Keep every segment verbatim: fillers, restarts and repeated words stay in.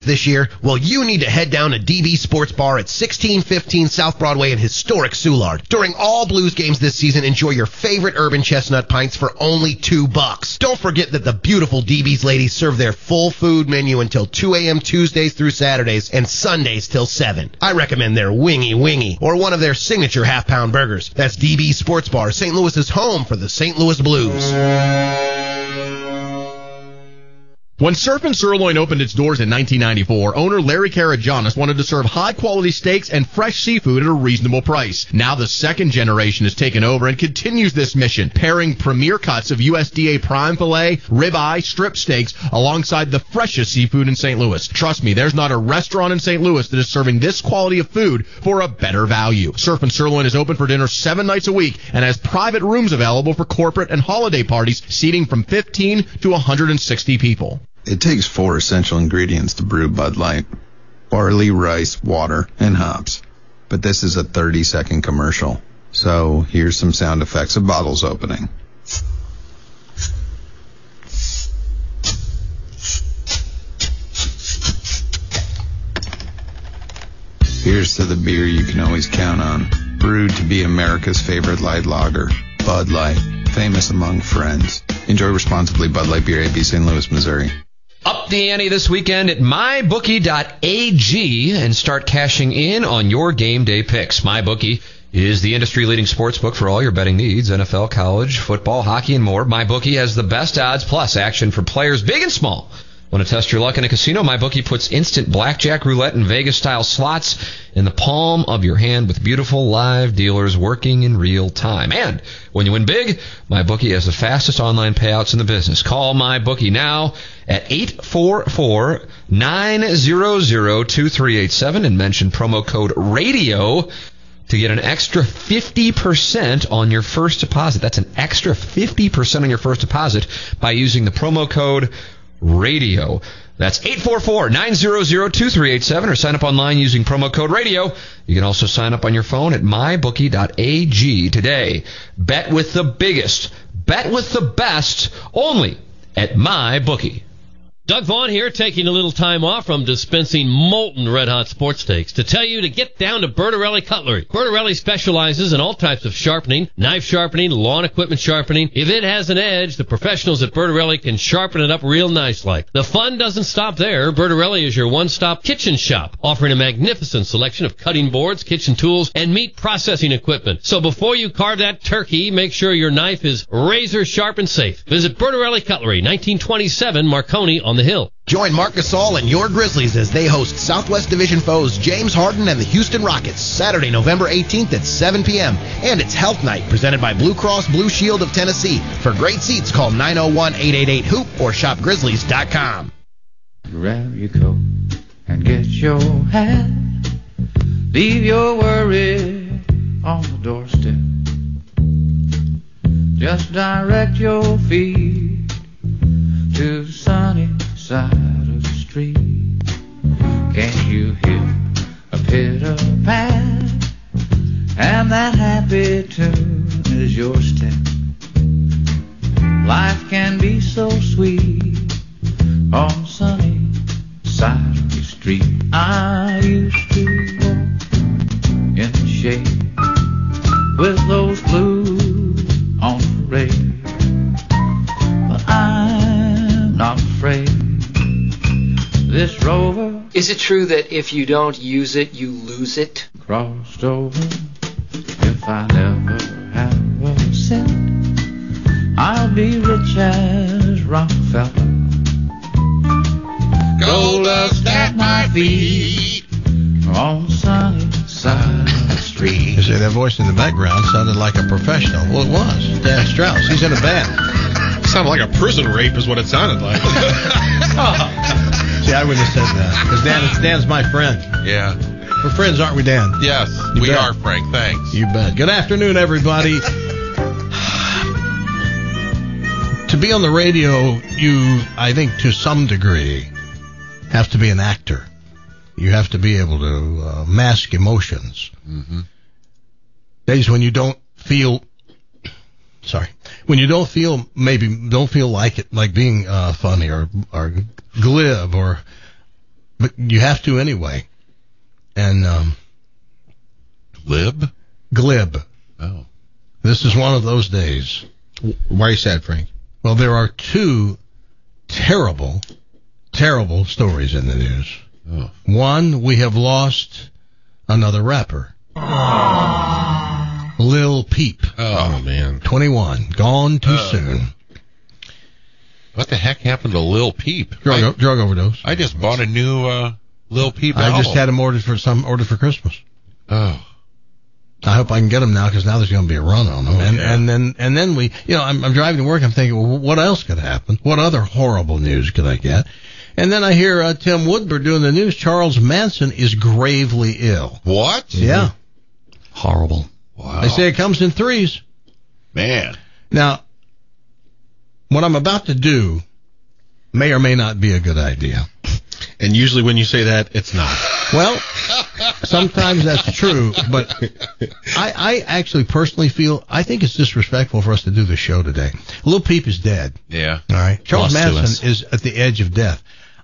this year? Well, you need to head down to D B Sports Bar at sixteen fifteen South Broadway in historic Soulard. During all Blues games this season, enjoy your favorite Urban Chestnut pints for only two bucks. Don't forget that the beautiful D B's ladies serve their full food menu until two a.m. Tuesdays through Saturdays and Sundays till seven. I recommend their Wingy Wingy or one of their signature half-pound burgers. That's D B Sports Bar, Saint Louis's home for the Saint Louis Blues. When Surf and Sirloin opened its doors in nineteen ninety-four, owner Larry Karajanis wanted to serve high-quality steaks and fresh seafood at a reasonable price. Now the second generation has taken over and continues this mission, pairing premier cuts of U S D A prime filet, ribeye, strip steaks, alongside the freshest seafood in Saint Louis. Trust me, there's not a restaurant in Saint Louis that is serving this quality of food for a better value. Surf and Sirloin is open for dinner seven nights a week and has private rooms available for corporate and holiday parties, seating from fifteen to one hundred sixty people. It takes four essential ingredients to brew Bud Light: barley, rice, water, and hops. But this is a thirty-second commercial. So here's some sound effects of bottles opening. Here's to the beer you can always count on. Brewed to be America's favorite light lager, Bud Light, famous among friends. Enjoy responsibly. Bud Light Beer, A B, Saint Louis, Missouri. Up the ante this weekend at my bookie dot a g and start cashing in on your game day picks. MyBookie is the industry-leading sports book for all your betting needs: N F L, college, football, hockey, and more. MyBookie has the best odds plus action for players big and small. Want to test your luck in a casino? MyBookie puts instant blackjack, roulette, and Vegas-style slots in the palm of your hand with beautiful live dealers working in real time. And when you win big, MyBookie has the fastest online payouts in the business. Call MyBookie now at eight four four, nine zero zero, two three eight seven and mention promo code RADIO to get an extra fifty percent on your first deposit. That's an extra fifty percent on your first deposit by using the promo code Radio. That's eight four four, nine zero zero, two three eight seven or sign up online using promo code radio. You can also sign up on your phone at my bookie dot a g today. Bet with the biggest, bet with the best, only at MyBookie. Doug Vaughn here, taking a little time off from dispensing molten red-hot sports steaks to tell you to get down to Bertarelli Cutlery. Bertarelli specializes in all types of sharpening, knife sharpening, lawn equipment sharpening. If it has an edge, the professionals at Bertarelli can sharpen it up real nice-like. The fun doesn't stop there. Bertarelli is your one-stop kitchen shop, offering a magnificent selection of cutting boards, kitchen tools, and meat processing equipment. So before you carve that turkey, make sure your knife is razor sharp and safe. Visit Bertarelli Cutlery, nineteen twenty-seven Marconi on the Hill. Join Mark Gasol and your Grizzlies as they host Southwest Division foes James Harden and the Houston Rockets Saturday, November eighteenth at seven p.m. And it's Health Night presented by Blue Cross Blue Shield of Tennessee. For great seats, call nine oh one, eight eight eight, hoop or shop grizzlies dot com. Grab your coat and get your hat. Leave your worry on the doorstep. Just direct your feet to the sunny side of the street. Can you hear a pitter-pat? And that happy tune is your step. Life can be so sweet on the sunny side of the street. I used to walk in the shade with those blues on parade, but I'm not afraid. This rover. Is it true that if you don't use it, you lose it? Crossed over. If I never have a cent, I'll be rich as Rockefeller. Gold dust at my feet on the sunny side of the street. You see, that voice in the background sounded like a professional. Well, it was. Dan Strauss. He's in a band. Sounded like a prison rape is what it sounded like. See, I wouldn't have said that. Because Dan, Dan's my friend. Yeah. We're friends, aren't we, Dan? Yes, You we bet. are, Frank. Thanks. You bet. Good afternoon, everybody. To be on the radio, you, I think, to some degree, have to be an actor. You have to be able to uh, mask emotions. Mm-hmm. Days when you don't feel... Sorry. When you don't feel, maybe don't feel like it, like being uh, funny or, or glib or but you have to anyway. And um, Glib? Glib. Oh. This is one of those days. Why are you sad, Frank? Well, there are two terrible, terrible stories in the news. Oh. One, we have lost another rapper. Aww. Lil Peep. Oh, man. twenty-one. Gone too Oh. soon. What the heck happened to Lil Peep? Drug, I, drug overdose. I just bought a new uh, Lil Peep I album. just had him ordered for some ordered for Christmas. Oh. I hope I can get them now because now there's going to be a run on them. Oh, and, yeah. and then and then we, you know, I'm, I'm driving to work. I'm thinking, well, what else could happen? What other horrible news could I get? And then I hear uh, Tim Woodward doing the news. Charles Manson is gravely ill. What? Yeah. Horrible. Wow. They say it comes in threes. Man. Now, what I'm about to do may or may not be a good idea. And usually when you say that, it's not. Well, sometimes that's true, but I, I actually personally feel, I think it's disrespectful for us to do the show today. Lil Peep is dead. Yeah. All right. Charles Lost to Manson us. is at the edge of death.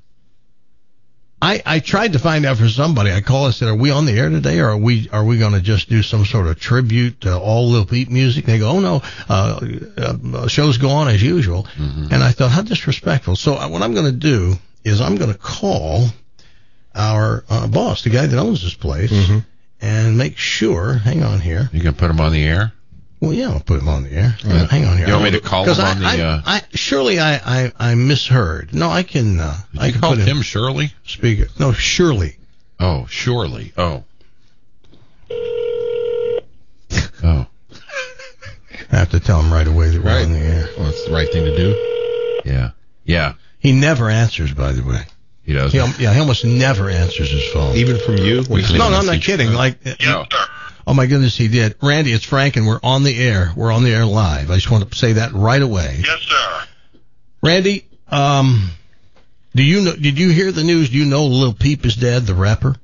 I, I tried to find out for somebody. I called and said, "Are we on the air today, or are we are we going to just do some sort of tribute to all Lil Peep music?" They go, "Oh no, uh, uh, shows go on as usual." Mm-hmm. And I thought, how disrespectful. So uh, what I'm going to do is I'm going to call our uh, boss, the guy that owns this place, Mm-hmm. and make sure. Hang on here. You can put him on the air? Well, yeah, I'll put him on the air. Yeah. Hang on here. You want me to call him 'Cause on I, the, I, uh... I, surely I, I, I misheard. No, I can. Uh, Did I you can call put him Tim Shirley? speaker. No, Shirley. Oh, surely. Oh. Oh. I have to tell him right away that we're Right. on the air. Well, that's the right thing to do. Yeah. Yeah. He never answers, by the way. He does. He, al- yeah, he almost never answers his phone. Even from you? When you no, no, I'm not message? kidding. Like, Yes, sir. oh my goodness, he did. Randy, it's Frank, and we're on the air. We're on the air live. I just want to say that right away. Yes, sir. Randy, um, do you know? Did you hear the news? Do you know Lil Peep is dead, the rapper?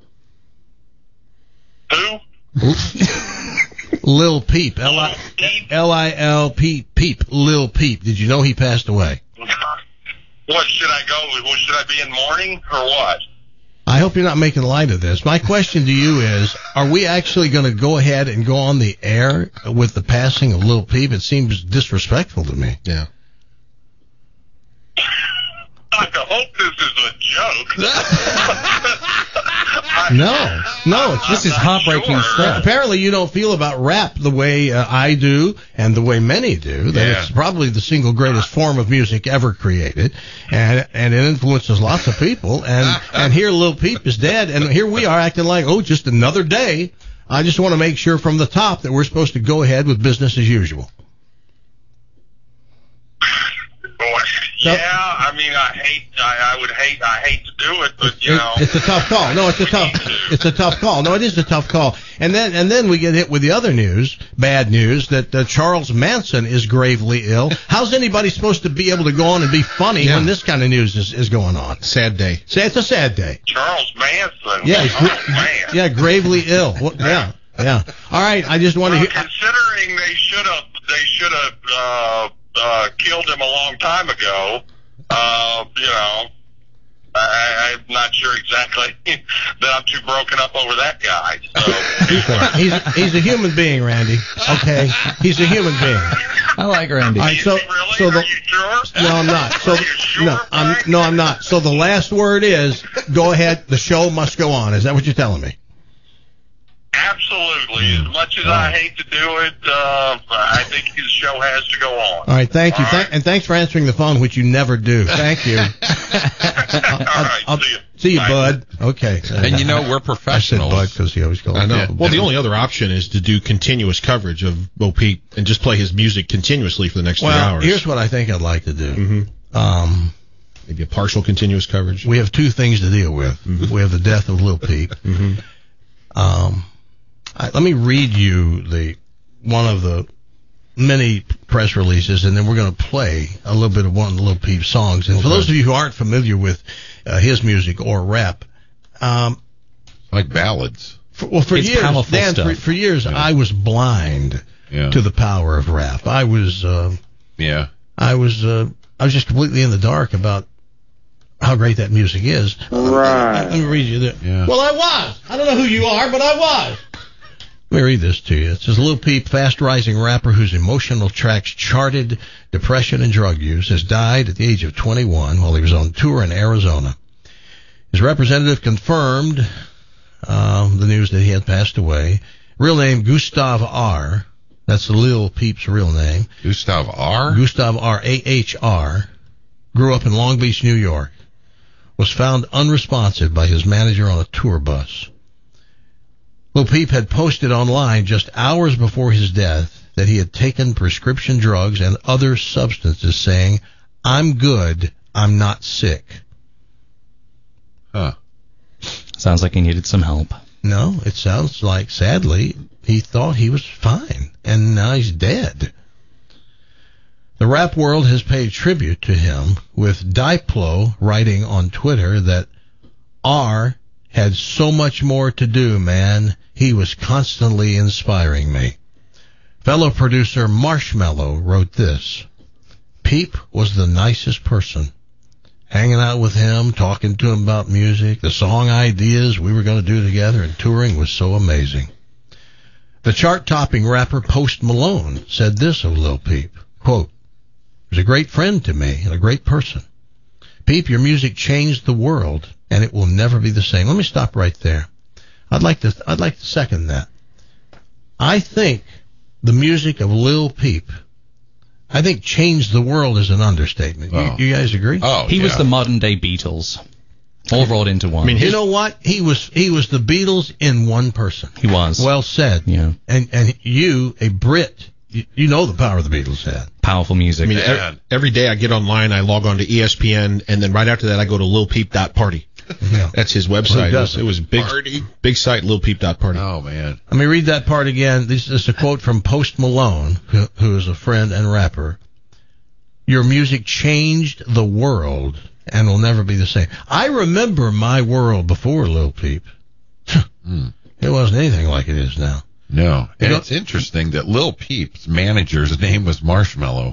Who? Lil Peep, L I L I L P Peep, Lil Peep. Did you know he passed away? What, should I go? What, should I be in mourning or what? I hope you're not making light of this. My question to you is, are we actually going to go ahead and go on the air with the passing of Lil Peep? It seems disrespectful to me. Yeah. I hope this is a joke. No, no, it's This is heartbreaking sure. stuff. Apparently, you don't feel about rap the way uh, I do, and the way many do. That Yeah. it's probably the single greatest form of music ever created, and and it influences lots of people. And and here, Lil Peep is dead, and here we are acting like, oh, just another day. I just want to make sure from the top that we're supposed to go ahead with business as usual. Yeah, I mean, I hate, I, I would hate, I hate to do it, but you It- know, it's a tough call. No, it's a tough, it's a tough call. No, it is a tough call. And then, and then we get hit with the other news, bad news, that uh, Charles Manson is gravely ill. How's anybody supposed to be able to go on and be funny Yeah. when this kind of news is, is going on? Sad day. Say it's a sad day. Charles Manson. Yeah, he's, oh man. yeah, gravely ill. Well, yeah, yeah. All right, I just want to Well, hear. considering they should have, they should have uh, uh, killed him a long time ago. Uh, you know, I, I'm not sure exactly that I'm too broken up over that guy. So. He's he's a human being, Randy. Okay, he's a human being. I like Randy. All right, so Is he really? so the Are you sure? no, I'm not. So Are you sure, no, I'm Frank? no, I'm not. So the last word is go ahead. The show must go on. Is that what you're telling me? Absolutely. As much as I hate to do it, uh, I think his show has to go on. All right, thank you, All Thank- right. and thanks for answering the phone, which you never do. Thank you. All right, I'll- see you. See you, Bye. bud. Okay. And you know, we're I said professionals. bud because he always calls I me. know. Well, the only other option is to do continuous coverage of Bo Peep and just play his music continuously for the next Well, three hours. here's what I think I'd like to do. Mm-hmm. Um, Maybe a partial continuous coverage. we have two things to deal with. Mm-hmm. We have the death of Lil Peep. Mm-hmm. Um, I, let me read you the one of the many press releases, and then we're going to play a little bit of one of the Lil Peep songs. And for Okay. those of you who aren't familiar with uh, his music or rap, um, Like ballads. for, well, for It's years, powerful Dan, for, stuff. for years, Yeah. I was blind Yeah. to the power of rap. I was, uh, Yeah. I was, uh, I was just completely in the dark about how great that music is. Right. Let me read you that. Yeah. Well, I was. I don't know who you are, but I was. Let me read this to you. It says, Lil Peep, fast-rising rapper whose emotional tracks charted depression and drug use, has died at the age of twenty-one while he was on tour in Arizona. His representative confirmed um, the news that he had passed away. Real name, Gustav R. That's Lil Peep's real name. Gustav R? Gustav R. A H R. Grew up in Long Beach, New York. Was found unresponsive by his manager on a tour bus. Lil Peep had posted online just hours before his death that he had taken prescription drugs and other substances, saying, "I'm good, I'm not sick." Huh. Sounds like he needed some help. No, it sounds like, sadly, he thought he was fine, and now he's dead. The rap world has paid tribute to him, with Diplo writing on Twitter that R had so much more to do, man. He was constantly inspiring me. Fellow producer Marshmello wrote this. Peep was the nicest person. Hanging out with him, talking to him about music, the song ideas we were going to do together, and touring was so amazing. The chart-topping rapper Post Malone said this of Lil Peep, quote, "He was a great friend to me and a great person. Peep, your music changed the world, and it will never be the same." Let me stop right there. I'd like to I'd like to second that. I think the music of Lil Peep, I think changed the world is an understatement. Oh. You, you guys agree? Oh, He yeah. was the modern-day Beatles, all rolled into one. I mean, you know what? He was he was the Beatles in one person. He was. Well said. Yeah. And and you, a Brit, you, you know the power the Beatles had. Powerful music. I mean, Man. e- every day I get online, I log on to E S P N, and then right after that I go to lil peep dot party. Yeah. That's his Well, website. he It was, doesn't. it was a big, Party? big site, lil peep dot party. Oh, man. Let me read that part again. This is a quote from Post Malone, who, who is a friend and rapper. Your music changed the world and will never be the same. I remember my world before Lil Peep. Mm. It wasn't anything like it is now. No. You And know- it's interesting that Lil Peep's manager's name was Marshmallow.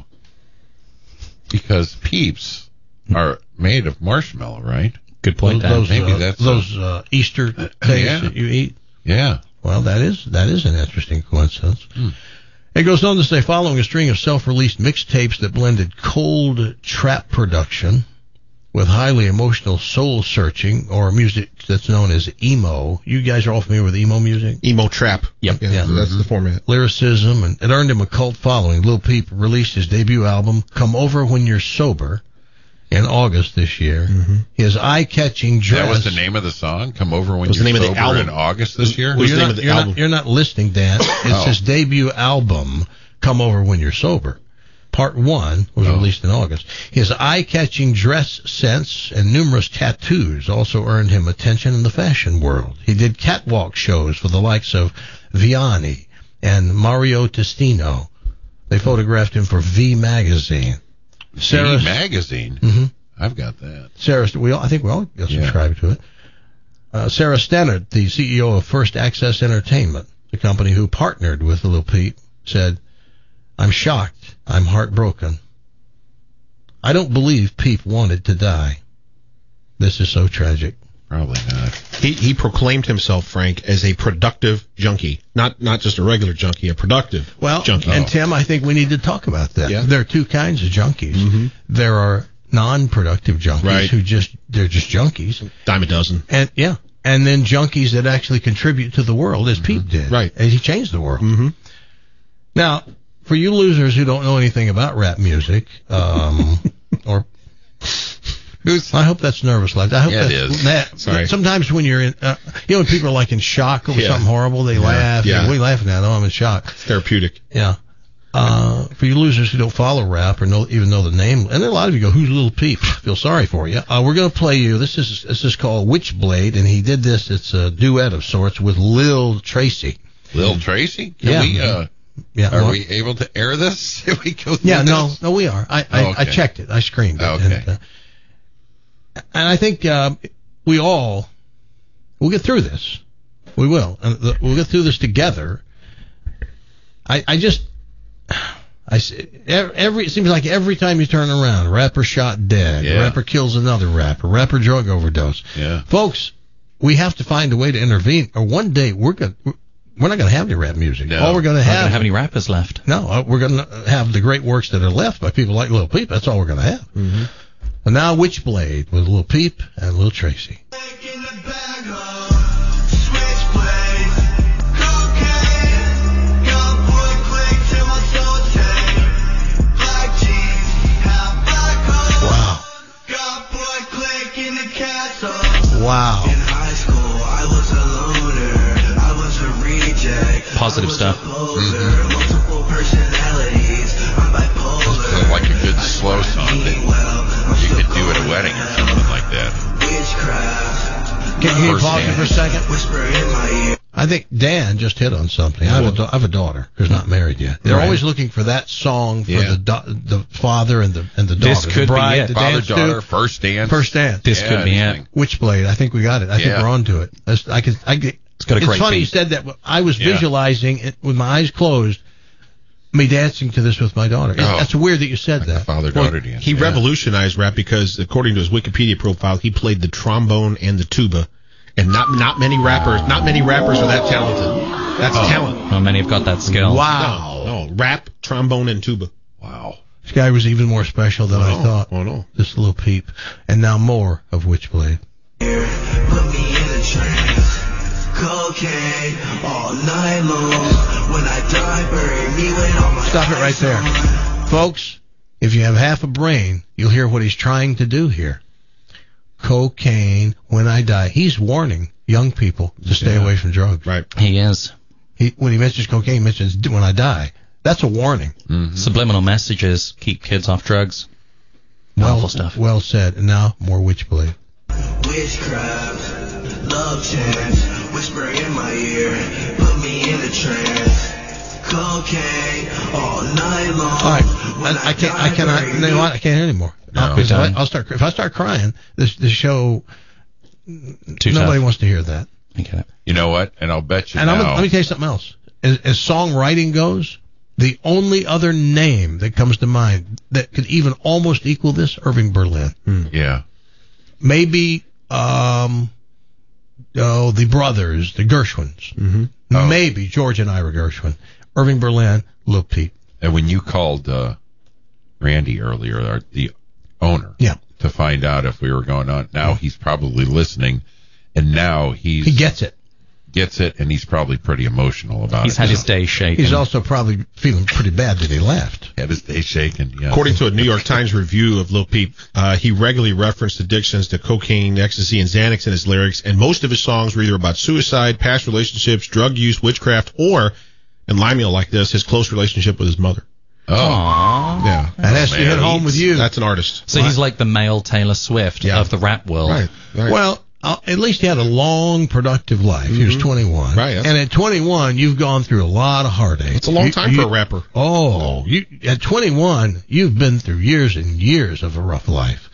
Because Peeps are made of marshmallow, right? Good point, Dan. Those, Maybe uh, that's those uh, Easter things yeah. that you eat. Yeah. Well, that is that is an interesting coincidence. Hmm. It goes on to say, following a string of self-released mixtapes that blended cold trap production with highly emotional soul-searching, or music that's known as emo. You guys are all familiar with emo music? Emo trap. Yep. Yeah, Yeah. that's the format. Lyricism, and it earned him a cult following. Lil Peep released his debut album, Come Over When You're Sober, in August this year. Mm-hmm. His eye-catching dress... That was the name of the song? Come Over When Was You're the name of the Sober album. in August this year? Was Well, you're, the name not, of the you're, album. not, you're not listening, Dan. It's Oh. his debut album, Come Over When You're Sober. Part one was Oh. released in August. His eye-catching dress sense and numerous tattoos also earned him attention in the fashion world. He did catwalk shows for the likes of Vianney and Mario Testino. They photographed him for V Magazine. Sarah Magazine. Mm-hmm. I've got that. Sarah, we all, I think we all subscribe Yeah. to it. Uh, Sarah Stennard, the C E O of First Access Entertainment, the company who partnered with Lil Peep, said, "I'm shocked. I'm heartbroken. I don't believe Peep wanted to die. This is so tragic." Probably not. He he proclaimed himself, Frank, as a productive junkie. Not not just a regular junkie, a productive Well, junkie. and Tim, I think we need to talk about that. Yeah. There are two kinds of junkies. Mhm. There are non-productive junkies Right. who just, they're just junkies. Dime a dozen. And, yeah. And then junkies that actually contribute to the world, as Peep did. Right. And he changed the world. Mm-hmm. Now, for you losers who don't know anything about rap music, um, or Who's I hope that's nervous laugh. I hope Yeah, it that's, is. That, Sorry. Sometimes when you're in, uh, you know, when people are like in shock over Yeah. something horrible, they laugh. yeah. What are you laughing at? Oh, I'm in shock. Therapeutic. Yeah. Uh, for you losers who don't follow rap or know, even know the name, and a lot of you go, "Who's Lil Peep?" Feel sorry for you. Uh, we're going to play you. This is this is called Witchblade, and he did this. It's a duet of sorts with Lil Tracy. Lil Tracy? Can Yeah. we, uh, Yeah. are well, we able to air this? If we go through Yeah. No. this? No, we are. I I, Oh, I okay. checked it. I screened it. Okay. And, uh, and I think uh, we all we'll get through this. We will, and the, we'll get through this together. I I just. I see, every it seems like every time you turn around, rapper shot dead, Yeah. rapper kills another rapper, rapper drug overdose. Yeah. Folks, we have to find a way to intervene, or one day we're going we're not going to have any rap music. No. All we're going to Not have gonna have any rappers left. no, uh, we're going to have the great works that are left by people like Lil Peep. That's all we're going to have. Mm-hmm. And now Witchblade with Lil Peep and Lil Tracy. Wow. In high school, I was a loner. I was a reject. Positive stuff. Mm-hmm. Multiple personalities. I'm bipolar. So like a good slow song that you could do at a wedding or something like that. Witchcraft. Can you First pause it hand. for a second? Whisper in my ear. I think Dan just hit on something. I have a, da- I have a daughter who's not married yet. They're Right. always looking for that song for Yeah. the do- the father and the and the daughter. This could the be bride, it. the Father, dance daughter, to. first dance. First dance. This Yeah, could be it. anything. Witchblade. I think we got it. I think Yeah. we're on to it. That's, I can. I get. It's got a great funny beat. you said that. I was Yeah. visualizing it with my eyes closed, me dancing to this with my daughter. It- Oh. That's weird that you said Like the that. father-daughter dance. He yeah. revolutionized rap because, according to his Wikipedia profile, he played the trombone and the tuba, and not not many rappers, not many rappers are that talented. That's Oh. talent. Not many have got that skill. Wow. No, no, rap, trombone, and tuba. Wow. This guy was even more special than I Oh, thought. oh, no. This little peep. And now more of Witchblade. Put me in a trance. Cocaine all night long. When I die, bury me with all my Stop it right there. Folks, if you have half a brain, you'll hear what he's trying to do here. Cocaine, when I die. He's warning young people to stay Yeah. away from drugs. Right. He is. He, when he mentions cocaine, he mentions when I die. That's a warning. Mm-hmm. Subliminal messages keep kids off drugs. Well, Powerful stuff. well said. And now more Witchblade. Witchcraft, love chance, whisper in my ear, put me in a trance. Cocaine all night long. All right, I, I can't. I cannot. You know what? I can't hear anymore. No. I'll, if I, done. I'll start. If I start crying, this this show. Too nobody tough. wants to hear that. I get it. You know what? And I'll bet you And I'm, now. gonna- let me tell you something else. As, as songwriting goes, the only other name that comes to mind that could even almost equal this, Irving Berlin. yeah. Maybe, um, oh, the brothers, the Gershwins. Mm-hmm. Oh. Maybe George and Ira Gershwin. Irving Berlin, Lil Peep. And when you called uh, Randy earlier, our, the owner, Yeah. to find out if we were going on, now he's probably listening, and now he's He gets it. gets it, and he's probably pretty emotional about He's it. had now. his day shaken. He's also probably feeling pretty bad that he left. had his day shaken. Yeah. According to a New York Times review of Lil Peep, uh, he regularly referenced addictions to cocaine, ecstasy, and Xanax in his lyrics, and most of his songs were either about suicide, past relationships, drug use, witchcraft, or, and Lionel like this, his close relationship with his mother. oh, Aww. Yeah. That has to man, hit home with you. That's an artist. So he's like the male Taylor Swift Yeah. of the rap world. Right. right. Well, uh, at least he had a long, productive life. He was twenty-one. Right, that's- And at twenty-one, you've gone through a lot of heartache. it's a long You- time you- for a rapper. Oh, you, at twenty-one, you've been through years and years of a rough life.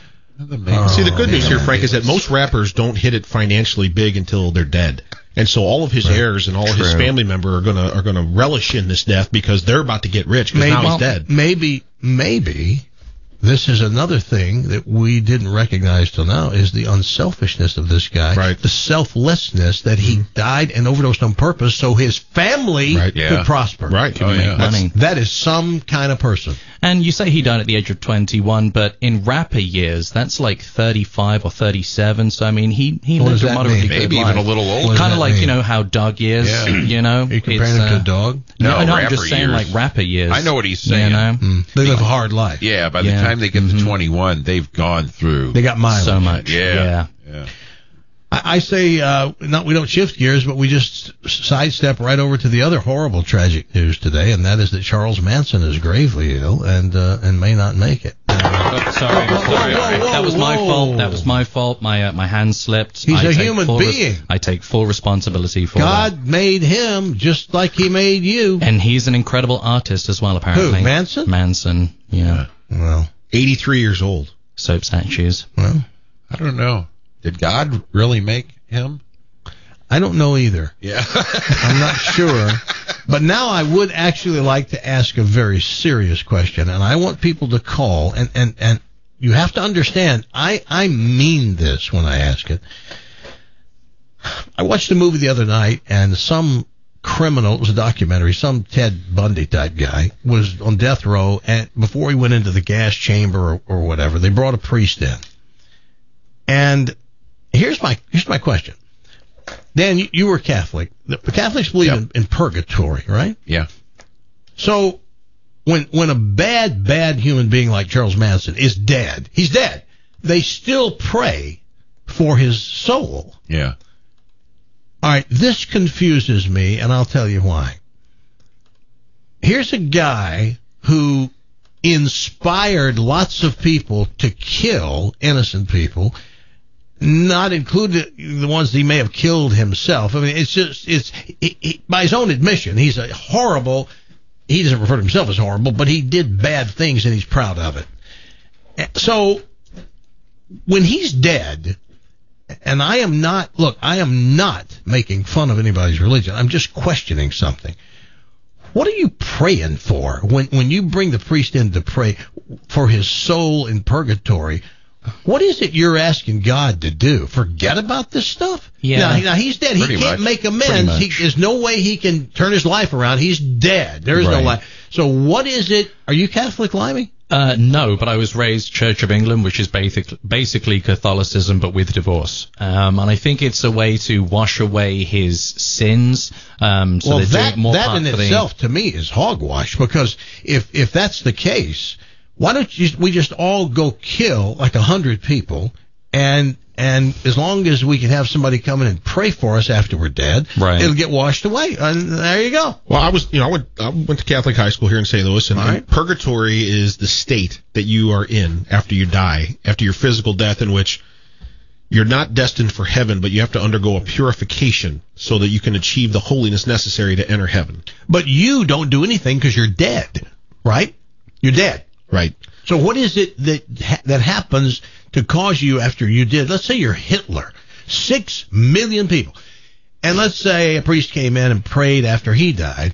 Oh, See, the good news man. here, Frank, is that most rappers don't hit it financially big until they're dead. And so all of his Right. heirs and all of his True. family member are gonna are gonna relish in this death because they're about to get rich because now he's dead. Maybe, maybe this is another thing that we didn't recognize till now is the unselfishness of this guy. Right. The selflessness that he died and overdosed on purpose so his family Right. Yeah. could prosper. Right. Oh, yeah. That's- Money. That is some kind of person. And you say he died at the age of twenty-one, but in rapper years, that's like thirty-five or thirty-seven. So, I mean, he, he What lived does a that moderately mean? good maybe life. even a little What older. does Kind that of like, mean? you know, how Doug is, Yeah. you know? Are you comparing It's, him to uh, a dog? No, No, no, I'm rapper just saying years. like rapper years. I know what he's saying. You know? Mm. They live a hard life. Yeah, by the Yeah. time they get Mhm. to twenty-one, they've gone through. They got mileage. So much. yeah. Yeah. yeah. I, I say, uh, not we don't shift gears, but we just sidestep right over to the other horrible, tragic news today, and that is that Charles Manson is gravely ill and uh, and may not make it. Oh, sorry. Whoa, sorry. whoa, whoa, that was my whoa. fault. That was my fault. My uh, my hand slipped. He's I a take human full res- being. I take full responsibility for that. God made him just like he made you. And he's an incredible artist as well, apparently. Who, Manson? Manson, yeah. Well, eighty-three years old. Soap statues. well, I don't know. Did God really make him? I don't know either. Yeah. I'm not sure, But now I would actually like to ask a very serious question, and I want people to call, and, and, and you have to understand, I, I mean this when I ask it. I watched a movie the other night, and some criminal, it was a documentary, some Ted Bundy type guy was on death row, and before he went into the gas chamber or, or whatever, they brought a priest in. And here's my here's my question. Dan, you, you were Catholic. The Catholics believe yep. in, in purgatory, right? Yeah. So when when a bad, bad human being like Charles Manson is dead, he's dead, they still pray for his soul. Yeah. All right, this confuses me, and I'll tell you why. Here's a guy who inspired lots of people to kill innocent people, not included the ones that he may have killed himself. I mean, it's just, it's he, he, by his own admission, he's a horrible, he doesn't refer to himself as horrible, but he did bad things, and he's proud of it. So, when he's dead... And I am not, look, I am not making fun of anybody's religion. I'm just questioning something. What are you praying for when, when you bring the priest in to pray for his soul in purgatory? What is it you're asking God to do? Forget about this stuff? Yeah. Now, now he's dead. Pretty he can't much. make amends. He, there's no way he can turn his life around. He's dead. There is Right. no life. So what is it? Are you Catholic, Limey? Uh, no, but I was raised Church of England, which is basic, basically Catholicism, but with divorce. Um, and I think it's a way to wash away his sins. Um, so well, they're that, doing more that part in for the- itself, to me, is hogwash, because if, if that's the case, why don't you, we just all go kill like a hundred people, and and as long as we can have somebody come in and pray for us after we're dead, right. it'll get washed away, and there you go. Well, I was, you know, I went, I went to Catholic high school here in Saint Louis, and, Right. and purgatory is the state that you are in after you die, after your physical death, in which you're not destined for heaven, but you have to undergo a purification so that you can achieve the holiness necessary to enter heaven. But you don't do anything because you're dead, right? You're dead. Right. So what is it that ha- that happens to cause you after you did? Let's say you're Hitler, six million people, and let's say a priest came in and prayed after he died.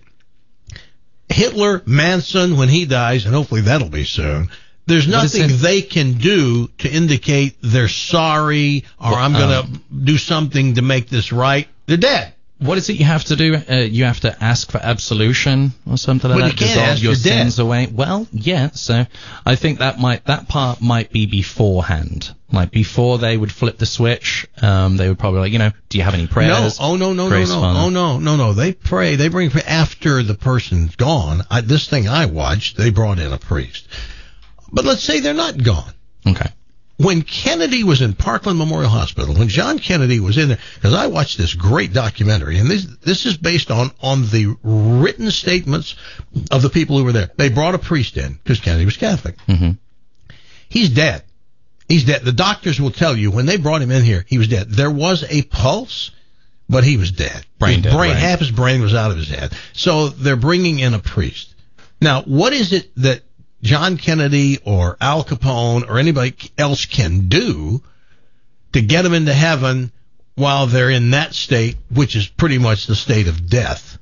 Hitler, Manson, when he dies, and hopefully that'll be soon, there's nothing they can do to indicate they're sorry or Well, I'm going to um, do something to make this right. They're dead. What is it you have to do? Uh, you have to ask for absolution or something like Well, that. you can't Dissolve ask, your you're dead. sins away. Well, yeah. So I think that might that part might be beforehand. Like before they would flip the switch, um, they would probably like, you know, do you have any prayers? No, oh no, no, no, Grace no, Father? oh no, no, no. They pray. They bring after the person's gone. I, this thing I watched, they brought in a priest. But let's say they're not gone. Okay. When Kennedy was in Parkland Memorial Hospital, when John Kennedy was in there, because I watched this great documentary, and this this is based on on the written statements of the people who were there. They brought a priest in because Kennedy was Catholic. Mm-hmm. He's dead. He's dead. The doctors will tell you when they brought him in here, he was dead. There was a pulse, but he was dead. Brain his dead, brain, right. half his brain was out of his head. So they're bringing in a priest. Now, what is it that John Kennedy or Al Capone or anybody else can do to get them into heaven while they're in that state, which is pretty much the state of death?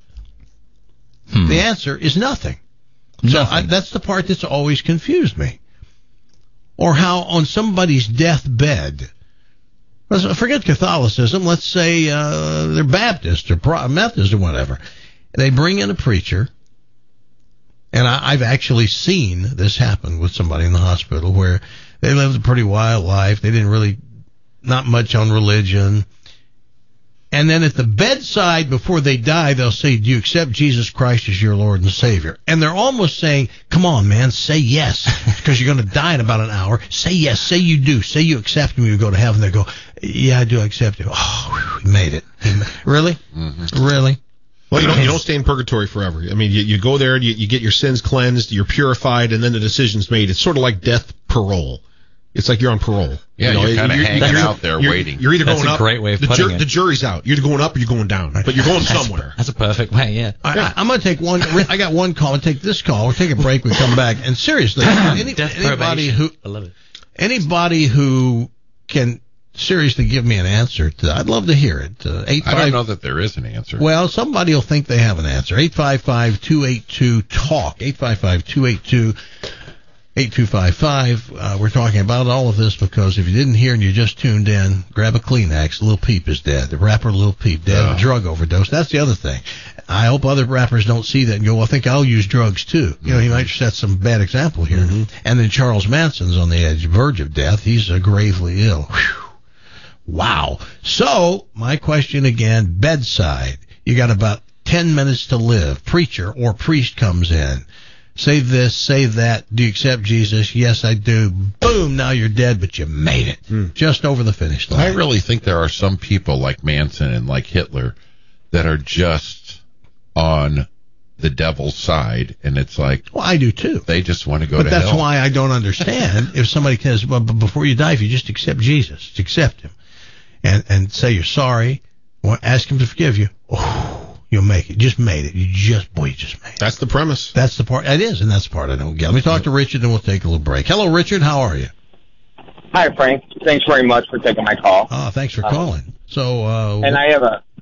Hmm. The answer is nothing. So I, that's the part that's always confused me. Or how on somebody's deathbed, let's forget Catholicism, let's say uh, they're Baptist or Pro- Methodist or whatever, they bring in a preacher. And I, I've actually seen this happen with somebody in the hospital where they lived a pretty wild life. They didn't really, not much on religion. And then at the bedside before they die, they'll say, do you accept Jesus Christ as your Lord and Savior? And they're almost saying, come on, man, say yes, because you're going to die in about an hour. Say yes, say you do. Say you accept him, you go to heaven. They go, yeah, I do accept him. Oh, we made it. Really? Mm-hmm. Really? Well, you don't, you don't stay in purgatory forever. I mean, you, you go there, you, you get your sins cleansed, you're purified, and then the decision's made. It's sort of like death parole. It's like you're on parole. Yeah, you know, you're kind of hanging you're, out there you're, waiting. You're either That's going a up. great way of the, putting it. the jury's out. You're either going up or you're going down, but you're going That's- somewhere. That's a perfect way, yeah. I, I, I'm going to take one. I got one call. I'll take this call. We'll take a break. We come back. And seriously, any, Death anybody probation. who I love it. anybody who can seriously give me an answer to that. I'd love to hear it. Uh, eight, I five, don't know that there is an answer. Well, somebody will think they have an answer. eight five five, two eight two, talk. eight five five, two eight two, eight two five five. Uh, we're talking about all of this because if you didn't hear and you just tuned in, grab a Kleenex. Lil Peep is dead. The rapper Lil Peep dead of a drug overdose. That's the other thing. I hope other rappers don't see that and go, well, I think I'll use drugs too. You know, he might set some bad example here. Mm-hmm. And then Charles Manson's on the edge, verge of death. He's uh, gravely ill. Whew. Wow. So, my question again, bedside. You got about ten minutes to live. Preacher or priest comes in. Say this, say that. Do you accept Jesus? Yes, I do. Boom, now you're dead, but you made it. Mm. Just over the finish line. I really think there are some people like Manson and like Hitler that are just on the devil's side, and it's like... Well, I do too. They just want to go but to hell. But that's why I don't understand if somebody says, well, before you die, if you just accept Jesus, just accept him, and, and say you're sorry, ask him to forgive you, oh, you'll make it. Just made it. You just, boy, you just made it. That's the premise. That's the part. It is, and that's the part I don't get. Let me talk to Richard, and we'll take a little break. Hello, Richard. How are you? Hi, Frank. Thanks very much for taking my call. Oh, thanks for calling. Um, so, uh, and I have a,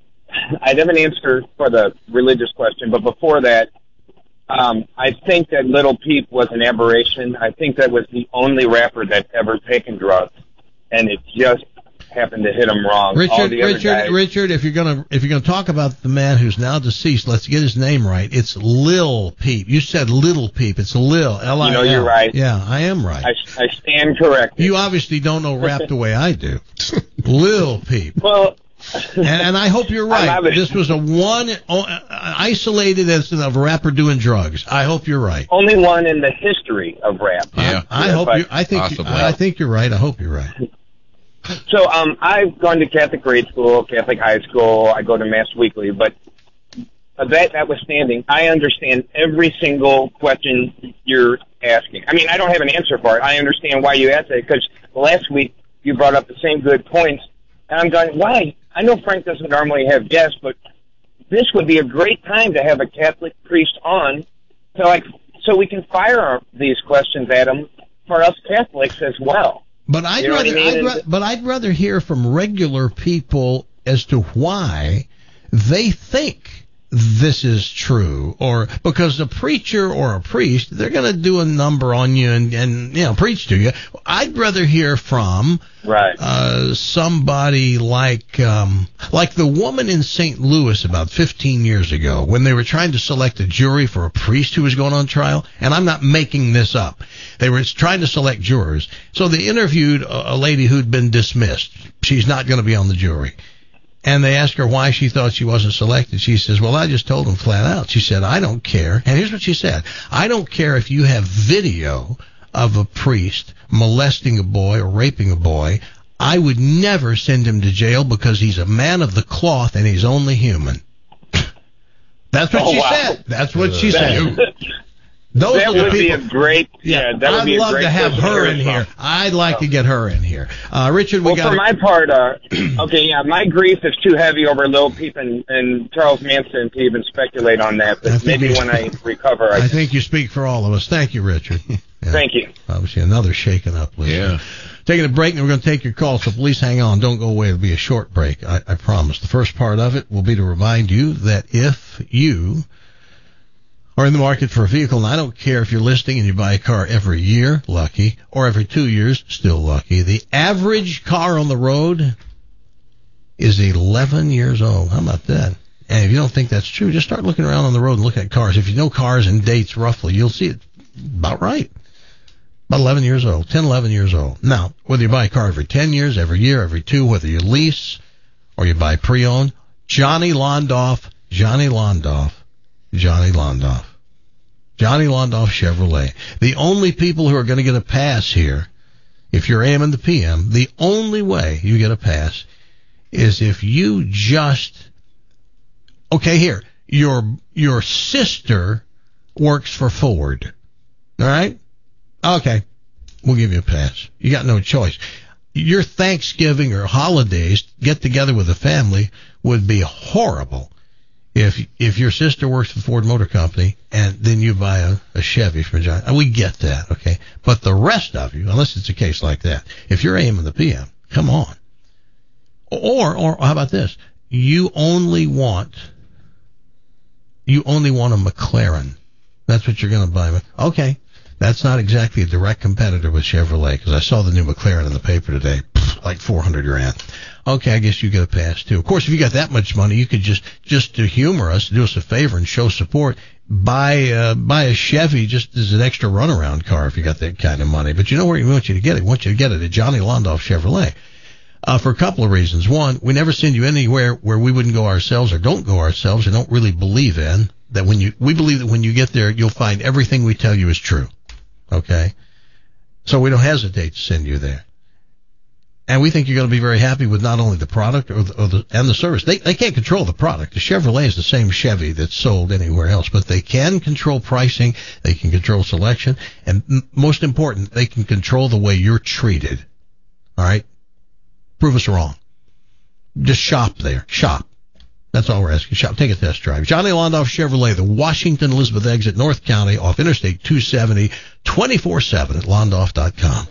I have an answer for the religious question, but before that, um, I think that Lil Peep was an aberration. I think that was the only rapper that ever taken drugs, and it just happened to hit him wrong. Richard, All the other Richard, guys, Richard, if you're gonna if you're gonna talk about the man who's now deceased, let's get his name right. It's Lil Peep. You said Little Peep. It's Lil. L I L. You know, you're right. Yeah, I am right. I, I stand corrected. You obviously don't know rap the way I do. Lil Peep. Well. and, and I hope you're right. This was a one uh, isolated incident of a rapper doing drugs. I hope you're right. Only one in the history of rap. Yeah, I, I hope you. I think. You, I think you're right. I hope you're right. So, um, I've gone to Catholic grade school, Catholic high school. I go to Mass weekly, but that notwithstanding, I understand every single question you're asking. I mean, I don't have an answer for it. I understand why you asked it because last week you brought up the same good points, and I'm going, why? I know Frank doesn't normally have guests, but this would be a great time to have a Catholic priest on, so like, so we can fire these questions at him for us Catholics as well. But I'd you know rather, I mean? I'd ra- but I'd rather hear from regular people as to why they think this is true, or because a preacher or a priest, they're going to do a number on you and, and you know preach to you. I'd rather hear from right uh, somebody like um, like the woman in Saint Louis about fifteen years ago when they were trying to select a jury for a priest who was going on trial. And I'm not making this up. They were trying to select jurors, so they interviewed a, a lady who'd been dismissed. She's not going to be on the jury. And they asked her why she thought she wasn't selected. She says, well, I just told them flat out. She said, I don't care. And here's what she said. I don't care if you have video of a priest molesting a boy or raping a boy. I would never send him to jail because he's a man of the cloth and he's only human. That's what oh, she wow. said. That's what she that, said. Those that are the would people. be a great, yeah, that would I'd be a love great to have her in here. From. I'd like oh. to get her in here. Uh, Richard, we well, got for my part, uh, okay, yeah, my grief is too heavy over Lil Peep and, and Charles Manson to even speculate on that, but maybe when I recover, I, I think you speak for all of us. Thank you, Richard. Yeah. Thank you. Obviously, another shaken up list. Yeah. Taking a break, and we're going to take your calls, so please hang on. Don't go away. It'll be a short break, I, I promise. The first part of it will be to remind you that if you are in the market for a vehicle, and I don't care if you're listing and you buy a car every year, lucky, or every two years, still lucky. The average car on the road is eleven years old. How about that? And if you don't think that's true, just start looking around on the road and look at cars. If you know cars and dates roughly, you'll see it about right. About eleven years old, ten, eleven years old. Now, whether you buy a car every ten years, every year, every two, whether you lease or you buy pre-owned, Johnny Londoff, Johnny Londoff, Johnny Londoff. Johnny Londoff Chevrolet. The only people who are going to get a pass here, if you're A M and the P M, the only way you get a pass is if you just, okay, here, your your sister works for Ford. All right? Okay, we'll give you a pass. You got no choice. Your Thanksgiving or holidays, get together with the family, would be horrible if if your sister works for Ford Motor Company and then you buy a, a Chevy from John. We get that, okay? But the rest of you, unless it's a case like that, if you're A M and the P M, Come on. Or, or how about this? You only want, you only want a McLaren. That's what you're going to buy. Okay. That's not exactly a direct competitor with Chevrolet, because I saw the new McLaren in the paper today, like four hundred grand. Okay, I guess you get a pass too. Of course, if you got that much money, you could just, just to humor us, do us a favor and show support, buy, uh, buy a Chevy just as an extra runaround car if you got that kind of money. But you know where we want you to get it? We want you to get it at Johnny Londoff Chevrolet. Uh, for a couple of reasons. One, we never send you anywhere where we wouldn't go ourselves or don't go ourselves or don't really believe in. That when you, we believe that when you get there, you'll find everything we tell you is true. Okay? So we don't hesitate to send you there. And we think you're going to be very happy with not only the product or the, or the and the service. They they can't control the product. The Chevrolet is the same Chevy that's sold anywhere else, but they can control pricing, they can control selection, and m- most important, they can control the way you're treated. All right? Prove us wrong. Just shop there. Shop. That's all we're asking. Shop. Take a test drive. Johnny Londoff Chevrolet, the Washington Elizabeth exit, North County, off Interstate two seventy, twenty-four seven at londoff dot com.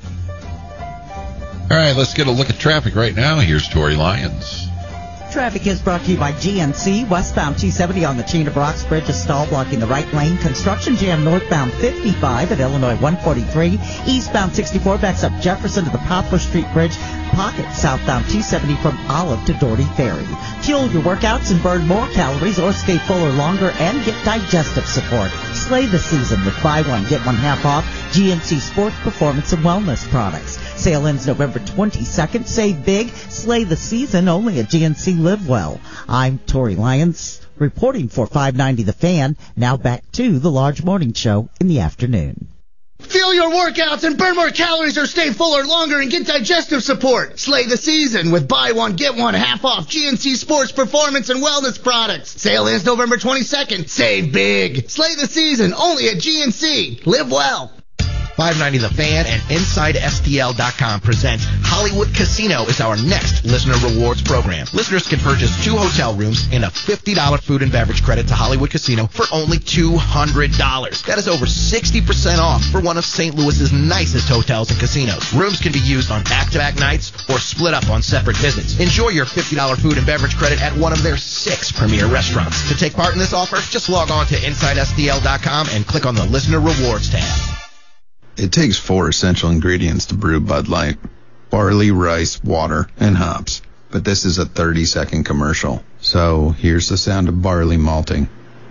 All right, let's get a look at traffic right now. Here's Tori Lyons. Traffic is brought to you by G N C. Westbound two seventy on the Chain of Rocks Bridge is stalled, blocking the right lane. Construction jam northbound fifty-five at Illinois one forty-three. Eastbound sixty-four backs up Jefferson to the Poplar Street Bridge. Pocket southbound two seventy from Olive to Doherty Ferry. Fuel your workouts and burn more calories, or stay fuller longer and get digestive support. Slay the season with buy one, get one half off G N C Sports Performance and Wellness products. Sale ends November twenty-second. Save big, slay the season only at G N C Live Well. I'm Tori Lyons reporting for five ninety The Fan. Now back to the Large Morning Show in the afternoon. Fuel your workouts and burn more calories, or stay fuller longer and get digestive support. Slay the season with buy one, get one half off G N C Sports Performance and Wellness products. Sale ends November twenty-second. Save big. Slay the season only at G N C. Live well. five ninety The Fan and Inside S T L dot com present Hollywood Casino is our next listener rewards program. Listeners can purchase two hotel rooms and a fifty dollars food and beverage credit to Hollywood Casino for only two hundred dollars. That is over sixty percent off for one of Saint Louis's nicest hotels and casinos. Rooms can be used on back-to-back nights or split up on separate visits. Enjoy your fifty dollars food and beverage credit at one of their six premier restaurants. To take part in this offer, just log on to Inside S T L dot com and click on the Listener Rewards tab. It takes four essential ingredients to brew Bud Light: barley, rice, water, and hops. But this is a thirty-second commercial. So here's the sound of barley malting.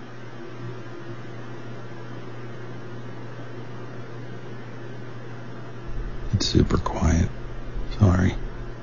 It's super quiet. Sorry.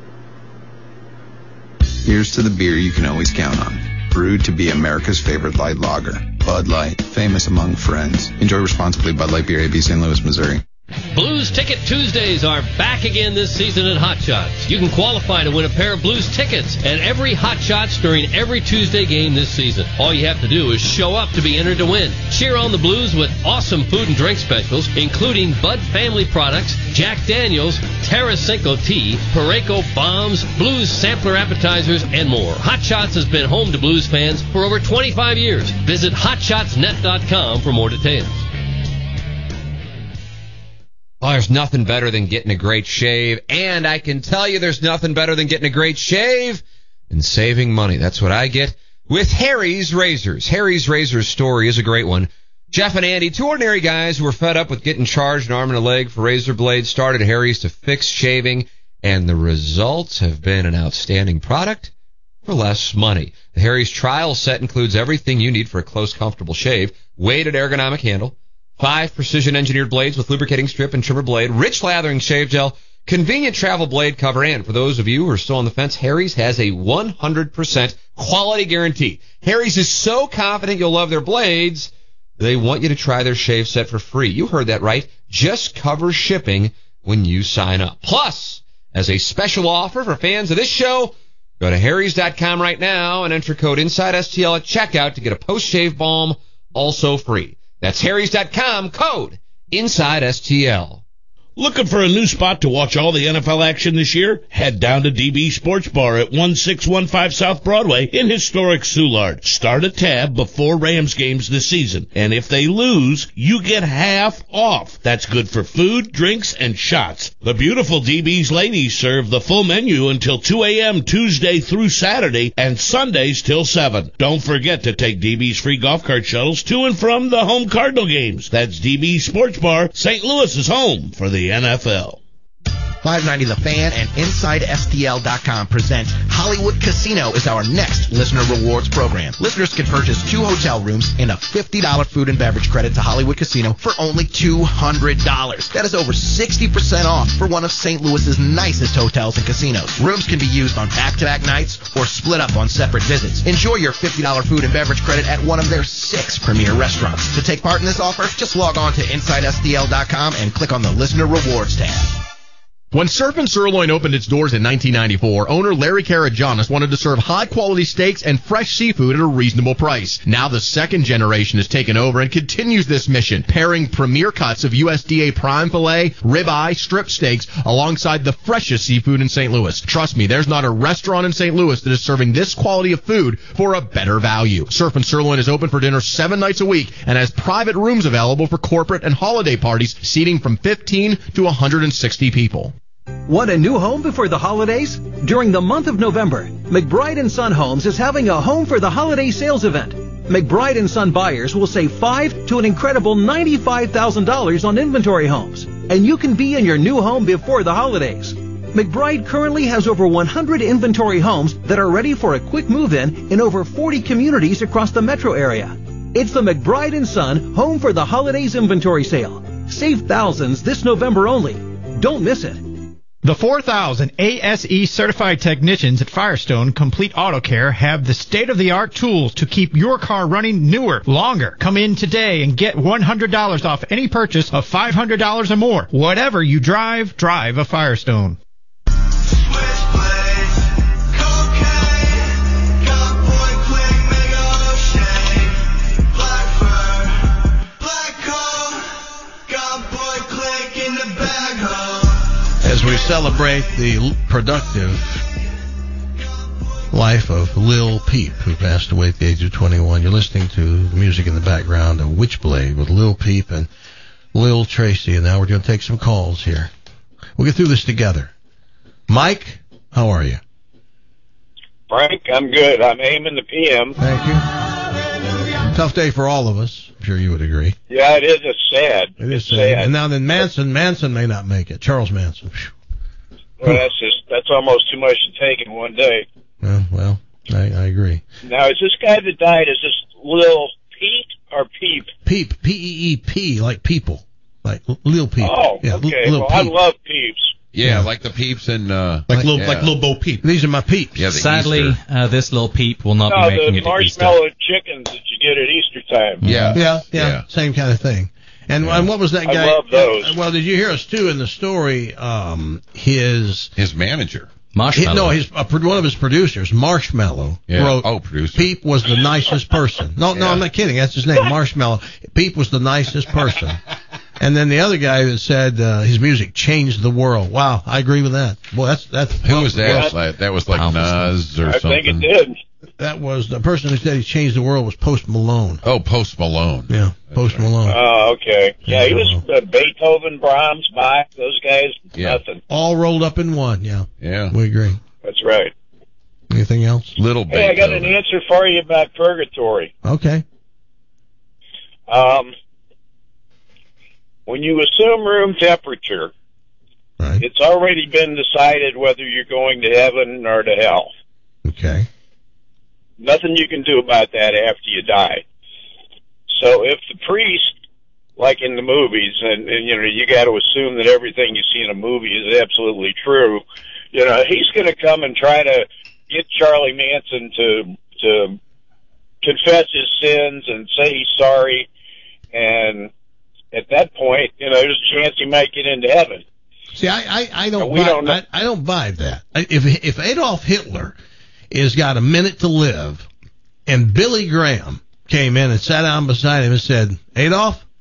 Here's to the beer you can always count on. Brewed to be America's favorite light lager. Bud Light, famous among friends. Enjoy responsibly. Bud Light Beer, A B, Saint Louis, Missouri. Blues Ticket Tuesdays are back again this season at Hot Shots. You can qualify to win a pair of Blues tickets at every Hot Shots during every Tuesday game this season. All you have to do is show up to be entered to win. Cheer on the Blues with awesome food and drink specials, including Bud Family products, Jack Daniels, Terra Cinco Tea, Pareco Bombs, Blues sampler appetizers, and more. Hot Shots has been home to Blues fans for over twenty-five years. Visit hot shots net dot com for more details. Well, there's nothing better than getting a great shave, and I can tell you there's nothing better than getting a great shave and saving money. That's what I get with Harry's Razors. Harry's Razors story is a great one. Jeff and Andy, two ordinary guys who were fed up with getting charged an arm and a leg for razor blades, started Harry's to fix shaving, and the results have been an outstanding product for less money. The Harry's trial set includes everything you need for a close, comfortable shave: weighted ergonomic handle, five precision-engineered blades with lubricating strip and trimmer blade, rich lathering shave gel, convenient travel blade cover, and for those of you who are still on the fence, Harry's has a one hundred percent quality guarantee. Harry's is so confident you'll love their blades, they want you to try their shave set for free. You heard that right. Just cover shipping when you sign up. Plus, as a special offer for fans of this show, go to harrys dot com right now and enter code InsideSTL at checkout to get a post-shave balm also free. That's harrys dot com, code InsideSTL. Looking for a new spot to watch all the N F L action this year? Head down to D B Sports Bar at one six one five South Broadway in historic Soulard. Start a tab before Rams games this season, and if they lose, you get half off. That's good for food, drinks, and shots. The beautiful D B's ladies serve the full menu until two a.m. Tuesday through Saturday and Sundays till seven. Don't forget to take D B's free golf cart shuttles to and from the home Cardinal games. That's D B Sports Bar, Saint Louis's home for the N F L. five ninety The Fan and Inside S T L dot com present Hollywood Casino is our next listener rewards program. Listeners can purchase two hotel rooms and a fifty dollars food and beverage credit to Hollywood Casino for only two hundred dollars. That is over sixty percent off for one of Saint Louis's nicest hotels and casinos. Rooms can be used on back-to-back nights or split up on separate visits. Enjoy your fifty dollars food and beverage credit at one of their six premier restaurants. To take part in this offer, just log on to Inside S T L dot com and click on the Listener Rewards tab. When Surf and Sirloin opened its doors in nineteen ninety-four, owner Larry Karajanis wanted to serve high-quality steaks and fresh seafood at a reasonable price. Now the second generation has taken over and continues this mission, pairing premier cuts of U S D A prime filet, ribeye, strip steaks, alongside the freshest seafood in Saint Louis. Trust me, there's not a restaurant in Saint Louis that is serving this quality of food for a better value. Surf and Sirloin is open for dinner seven nights a week and has private rooms available for corporate and holiday parties, seating from fifteen to one hundred sixty people. Want a new home before the holidays? During the month of November, McBride and Son Homes is having a Home for the Holiday sales event. McBride and Son buyers will save five to an incredible ninety-five thousand dollars on inventory homes, and you can be in your new home before the holidays. McBride currently has over one hundred inventory homes that are ready for a quick move-in in over forty communities across the metro area. It's the McBride and Son Home for the Holidays inventory sale. Save thousands this November only. Don't miss it. The four thousand A S E certified technicians at Firestone Complete Auto Care have the state-of-the-art tools to keep your car running newer, longer. Come in today and get one hundred dollars off any purchase of five hundred dollars or more. Whatever you drive, drive a Firestone. As we celebrate the productive life of Lil Peep, who passed away at the age of twenty-one, you're listening to the music in the background of Witchblade with Lil Peep and Lil Tracy, and now we're going to take some calls here. We'll get through this together. Mike, how are you? Frank, I'm good. I'm aiming the P M. Thank you. Tough day for all of us. I'm sure you would agree. Yeah, it is. It's sad. It is it's sad. sad. And now then Manson, Manson may not make it. Charles Manson. Well, that's just, that's almost too much to take in one day. Well, well I, I agree. Now, is this guy that died, is this Lil Pete or Peep? Peep, P E E P, like people. Like Lil Peep. Oh, yeah, okay. Lil Well, Peep. I love Peeps. Yeah, Yeah. like the peeps and uh, Like little, yeah. like little Bo Peep. These are my peeps. Yeah, the Sadly, Easter. uh, this little Peep will not No, be making the it to Easter. marshmallow chickens that you get at Easter time. Yeah. Yeah, yeah, Yeah. same kind of thing. And, and what was that I guy? love those. Well, did you hear us too in the story? Um, his His manager. Marshmallow. He, no, his uh, pro- one of his producers, Marshmallow, Yeah. wrote, Oh, producer. Peep was the nicest person. No, no, Yeah. I'm not kidding. That's his name, Marshmallow. Peep was the nicest person. And then the other guy that said uh, his music changed the world. Wow, I agree with that. Boy, that's that's. Who was that? well, Like, that was like Wow. Nas or I something. think it did. That was the person who said he changed the world was Post Malone. Oh, Post Malone. Yeah, Post Malone. Oh, okay. Yeah, he was Yeah. uh, Beethoven, Brahms, Bach, those guys, Yeah. nothing. All rolled up in one. Yeah, Yeah. we agree. That's right. Anything else? Little Hey, I got an Beethoven. answer for you about purgatory. Okay. Um, when you assume room temperature, Right. it's already been decided whether you're going to heaven or to hell. Okay. Nothing you can do about that after you die. So if the priest, like in the movies, and, and you know, you got to assume that everything you see in a movie is absolutely true, you know, he's going to come and try to get Charlie Manson to to confess his sins and say he's sorry, and at that point, you know, there's a chance he might get into heaven. See, I, I, I don't, We buy, don't know. I, I don't buy that. I- If if Adolf Hitler has got a minute to live, and Billy Graham came in and sat down beside him and said, Adolf,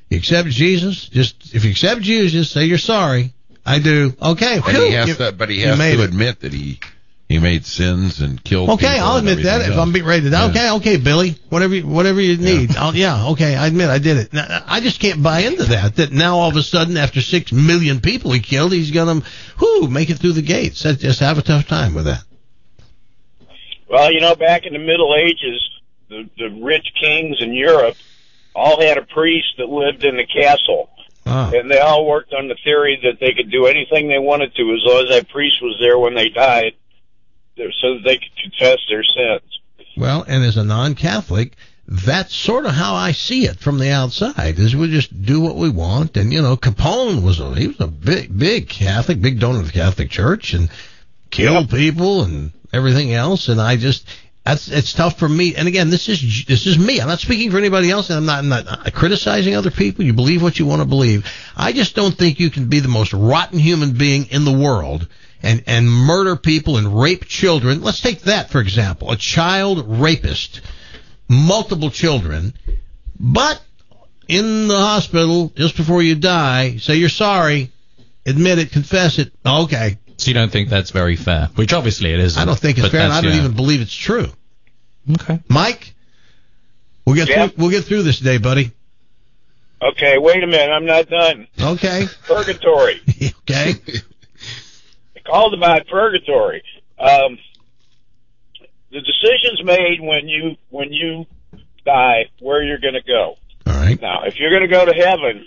You accept Jesus. Just if you accept Jesus, say you're sorry. I do. Okay. And he has You- to, but he you has made to it. admit that he he made sins and killed. Okay, people I'll and admit that everything if else. I'm being ready to die. Yeah. Okay, okay, Billy, whatever, you- whatever you need. I'll, yeah, okay, I admit I did it. Now, I just can't buy into that. That now all of a sudden, after six million people he killed, he's gonna, whoo, make it through the gates. I just have a tough time with that. Well, you know, back in the Middle Ages, the, the rich kings in Europe all had a priest that lived in the castle. Ah. And they all worked on the theory that they could do anything they wanted to as long as that priest was there when they died, so that they could confess their sins. Well, and as a non-Catholic, that's sort of how I see it from the outside. Is we just do what we want, and you know, Capone was a he was a big big Catholic, big donor to the Catholic Church, and killed people and everything else. And I just that's it's tough for me. And again, this is this is me. I'm not speaking for anybody else, and I'm not I'm not criticizing other people. You believe what you want to believe. I just don't think you can be the most rotten human being in the world and and murder people and rape children. Let's take that for example. A child rapist, multiple children, but in the hospital just before you die, say you're sorry, admit it, confess it. Okay. So you don't think that's very fair? Which obviously it isn't. I don't think it's but fair, and I that's- don't yeah. even believe it's true. Okay. Mike, we'll get Yeah. through. We'll get through this today, buddy. Okay, wait a minute, I'm not done. Okay. Purgatory. Okay. They called about purgatory. Um, the decision's made when you when you die where you're going to go. All right. Now, if you're going to go to heaven,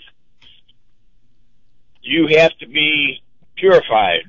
you have to be purified.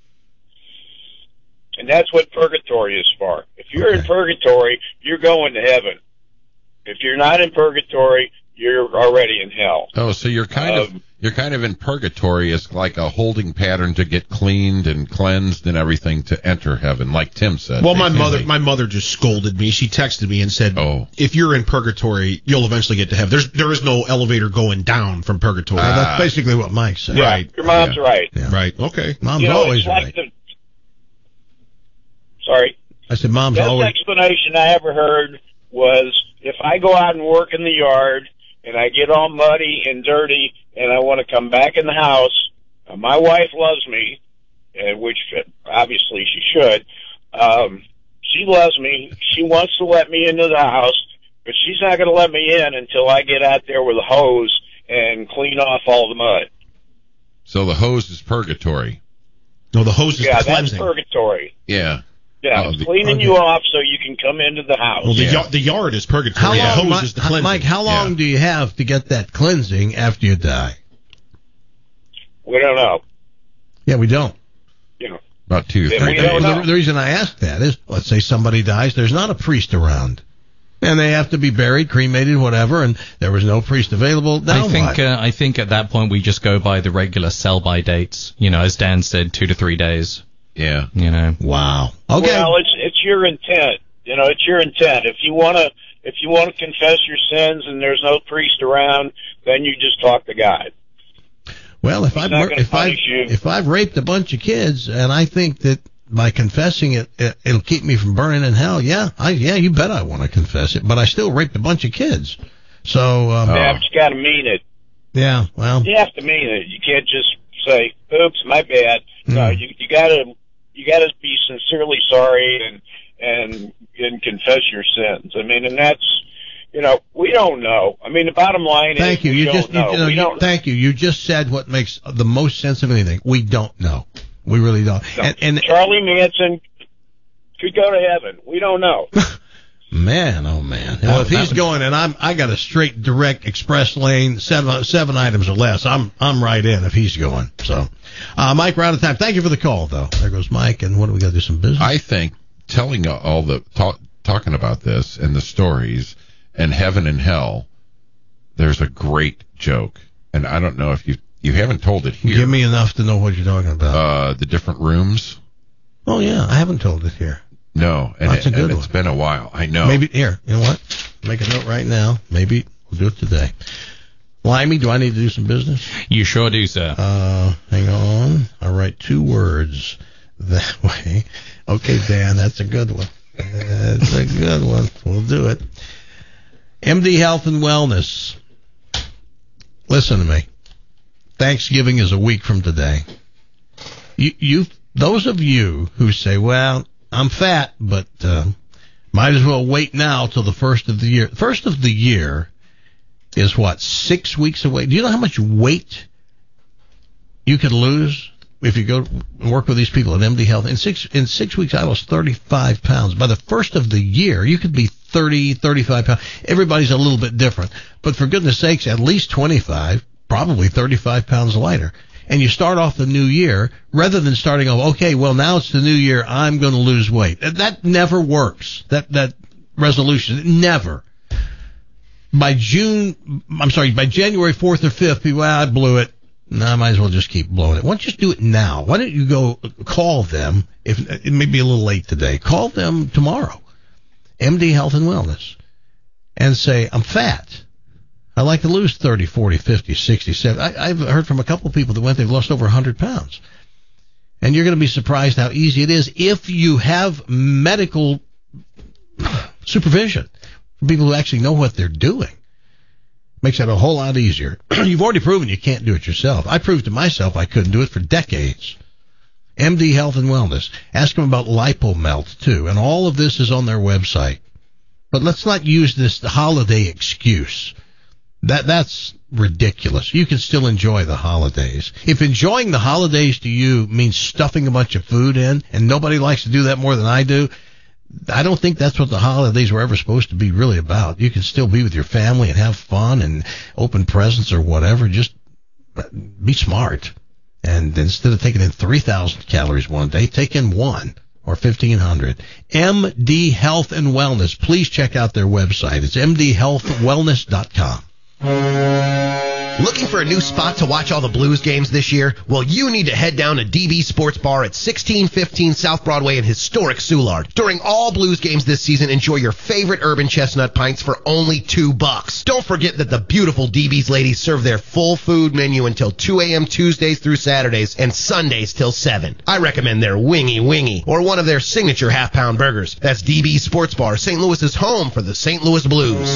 And that's what purgatory is for. If you're in purgatory, you're going to heaven. If you're not in purgatory, you're already in hell. Oh, so you're kind of you're kind of in purgatory as like a holding pattern to get cleaned and cleansed and everything to enter heaven, like Tim said. Well, my basically. mother, my mother just scolded me. She texted me and said, "Oh, if you're in purgatory, you'll eventually get to heaven. There's there is no elevator going down from purgatory." Well, that's basically what Mike said. Yeah, Right. your mom's Yeah. right. Right. Okay. Mom's You know, always it's like right. the, sorry. I said, Mom's Best always. explanation I ever heard was, if I go out and work in the yard and I get all muddy and dirty and I want to come back in the house, uh, my wife loves me, and which obviously she should. Um, she loves me. She wants to let me into the house, but she's not going to let me in until I get out there with a hose and clean off all the mud. So the hose is purgatory. No, the hose is Yeah, the that's cleansing. purgatory. Yeah. Yeah, Oh, the- cleaning okay. you off so you can come into the house. Well, the, ya- the yard is purgatory. How the long, hose Mike, is the cleansing. Mike, how long Yeah. do you have to get that cleansing after you die? We don't know. Yeah, we don't. You know. About two, Then three we don't days. know. The, the reason I ask that is, let's say somebody dies, there's not a priest around. And they have to be buried, cremated, whatever, and there was no priest available. Now I think what? uh, I think at that point we just go by the regular sell-by dates. You know, as Dan said, two to three days. Yeah. You know. Wow. Okay. Well, it's it's your intent. You know, it's your intent. If you want to, if you want to confess your sins and there's no priest around, then you just talk to God. Well, if He's I've not mur- gonna if I punish you. if I've raped a bunch of kids, and I think that by confessing it, it it'll keep me from burning in hell. Yeah, I yeah, you bet I want to confess it, but I still raped a bunch of kids. So um, Yeah, but you got to mean it. yeah, well, You have to mean it. You can't just say, "Oops, my bad." No, Mm. you you got to you got to be sincerely sorry and and and confess your sins. I mean, and that's, you know, we don't know. I mean, the bottom line thank is you. we You don't just know. you, know, we you- don't. thank you. You just said what makes the most sense of anything. We don't know. We really don't. No. And, and Charlie Manson could go to heaven. We don't know. man, oh man. Well, if he's going and I'm I got a straight direct express lane, seven seven items or less, I'm I'm right in if he's going. So, uh, Mike, we're out of time. Thank you for the call, though. There goes Mike. And what do we got to do? Some business. I think telling all the talk, talking about this and the stories and heaven and hell, there's a great joke, and I don't know if you you haven't told it here. Give me enough to know what you're talking about. Uh, the different rooms. Oh yeah, I haven't told it here. No, and, That's a it, good and it's been a while. I know. Maybe here. You know what? Make a note right now. Maybe we'll do it today. Limey, do I need to do some business? You sure do, sir. Uh, hang on. I'll write two words that way. Okay, Dan, that's a good one. That's a good one. We'll do it. M D Health and Wellness. listen to me. Thanksgiving is a week from today. You, you, those of you who say, well, I'm fat, but uh, might as well wait now till the first of the year. First of the year is what, six weeks away? Do you know how much weight you could lose if you go and work with these people at M D Health? In six in six weeks, I lost thirty-five pounds. By the first of the year, you could be thirty, thirty-five pounds. Everybody's a little bit different. But for goodness sakes, at least twenty-five, probably thirty-five pounds lighter. And you start off the new year, rather than starting off, okay, well, now it's the new year, I'm going to lose weight. That never works. That that resolution, never. By June, I'm sorry, by January fourth or fifth, people, well, I blew it. No, I might as well just keep blowing it. Why don't you just do it now? Why don't you go call them, if it may be a little late today, call them tomorrow, M D Health and Wellness, and say, I'm fat. I like to lose thirty, forty, fifty, sixty, seventy. I, I've heard from a couple of people that went, they've lost over one hundred pounds. And you're going to be surprised how easy it is if you have medical supervision from people who actually know what they're doing. Makes that a whole lot easier. You've already proven you can't do it yourself. I proved to myself I couldn't do it for decades. M D Health and Wellness. Ask them about LipoMelt, too. And all of this is on their website. But let's not use this holiday excuse. That That's ridiculous. You can still enjoy the holidays. If enjoying the holidays to you means stuffing a bunch of food in, and nobody likes to do that more than I do, I don't think that's what the holidays were ever supposed to be really about. You can still be with your family and have fun and open presents or whatever. Just be smart. And instead of taking in three thousand calories one day, take in one or fifteen hundred. M D Health and Wellness. Please check out their website. It's m d health wellness dot com. Looking for a new spot to watch all the Blues games this year? Well, you need to head down to D B Sports Bar at sixteen fifteen South Broadway in historic Soulard. During all Blues games this season, enjoy your favorite Urban Chestnut pints for only two bucks. Don't forget that the beautiful D B's ladies serve their full food menu until two a.m. Tuesdays through Saturdays and Sundays till seven. I recommend their Wingy Wingy or one of their signature half-pound burgers. That's D B Sports Bar, Saint Louis's home for the Saint Louis Blues.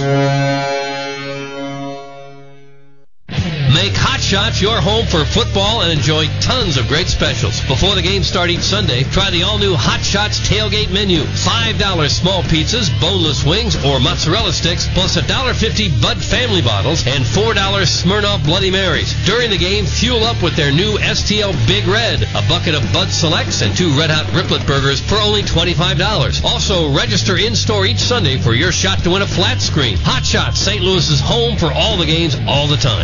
Make Hot Shots your home for football and enjoy tons of great specials. Before the game start each Sunday, try the all-new Hot Shots tailgate menu. five dollars small pizzas, boneless wings, or mozzarella sticks, plus one dollar fifty Bud Family bottles and four dollars Smirnoff Bloody Marys. During the game, fuel up with their new S T L Big Red, a bucket of Bud Selects, and two Red Hot Riplet burgers for only twenty-five dollars. Also, register in-store each Sunday for your shot to win a flat screen. Hot Shots, Saint Louis's home for all the games all the time.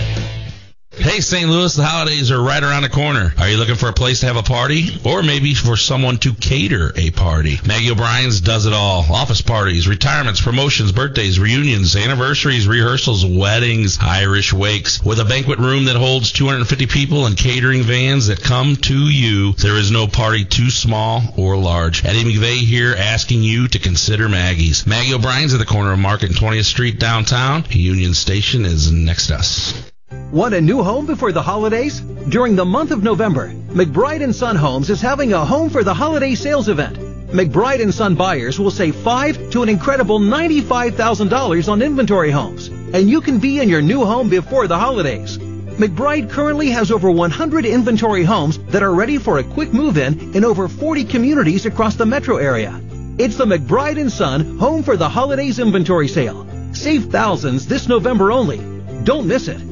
Hey, Saint Louis, the holidays are right around the corner. Are you looking for a place to have a party? Or maybe for someone to cater a party? Maggie O'Brien's does it all. Office parties, retirements, promotions, birthdays, reunions, anniversaries, rehearsals, weddings, Irish wakes. With a banquet room that holds two hundred fifty people and catering vans that come to you, there is no party too small or large. Eddie McVeigh here asking you to consider Maggie's. Maggie O'Brien's at the corner of Market and twentieth Street downtown. Union Station is next to us. Want a new home before the holidays? During the month of November, McBride and Son Homes is having a home for the holiday sales event. McBride and Son buyers will save five to an incredible ninety-five thousand dollars on inventory homes, and you can be in your new home before the holidays. McBride currently has over one hundred inventory homes that are ready for a quick move-in in over forty communities across the metro area. It's the McBride and Son Home for the Holidays inventory sale. Save thousands this November only. Don't miss it.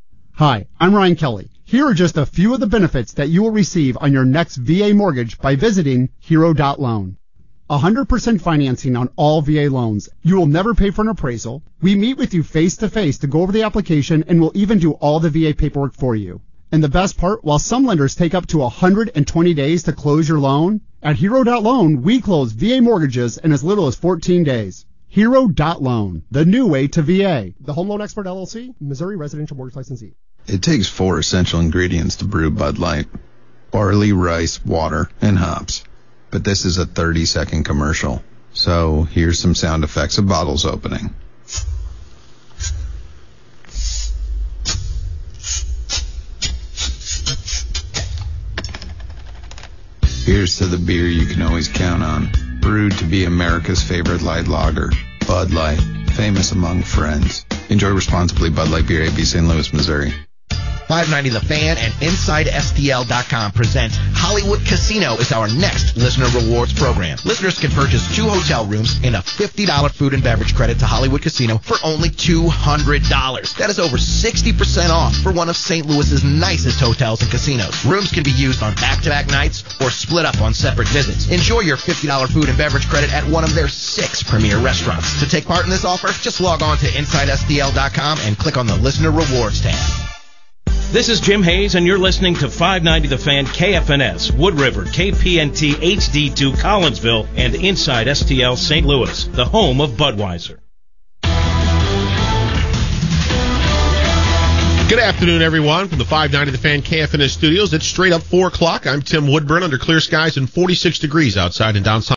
Hi, I'm Ryan Kelly. Here are just a few of the benefits that you will receive on your next V A mortgage by visiting hero dot loan. one hundred percent financing on all V A loans. You will never pay for an appraisal. We meet with you face to face to go over the application, and we'll even do all the V A paperwork for you. And the best part, while some lenders take up to one hundred twenty days to close your loan, at hero dot loan we close V A mortgages in as little as fourteen days. hero dot loan, the new way to V A. The Home Loan Expert L L C, Missouri Residential Mortgage Licensee. It takes four essential ingredients to brew Bud Light: barley, rice, water, and hops. But this is a thirty second commercial. So here's some sound effects of bottles opening. Here's to the beer you can always count on. Brewed to be America's favorite light lager, Bud Light, famous among friends. Enjoy responsibly. Bud Light Beer, A B, Saint Louis, Missouri. five ninety The Fan and Inside S T L dot com presents Hollywood Casino is our next listener rewards program. Listeners can purchase two hotel rooms and a fifty dollars food and beverage credit to Hollywood Casino for only two hundred dollars. That is over sixty percent off for one of Saint Louis's nicest hotels and casinos. Rooms can be used on back-to-back nights or split up on separate visits. Enjoy your fifty dollars food and beverage credit at one of their six premier restaurants. To take part in this offer, just log on to Inside S T L dot com and click on the Listener Rewards tab. This is Jim Hayes, and you're listening to five ninety The Fan, K F N S, Wood River, K P N T H D two, Collinsville, and Inside S T L Saint Louis, the home of Budweiser. Good afternoon, everyone, from the five ninety The Fan K F N S studios. It's straight up four o'clock. I'm Tim Woodburn under clear skies and forty-six degrees outside in downtown